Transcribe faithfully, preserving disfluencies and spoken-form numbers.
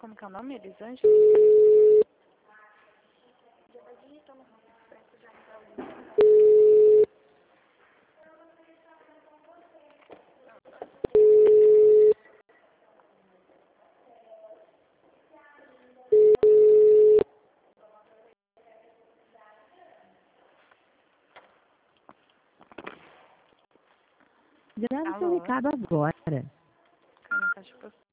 como que é o nome? Elisângela? Grave seu Alô? recado agora. Tá na caixa postal.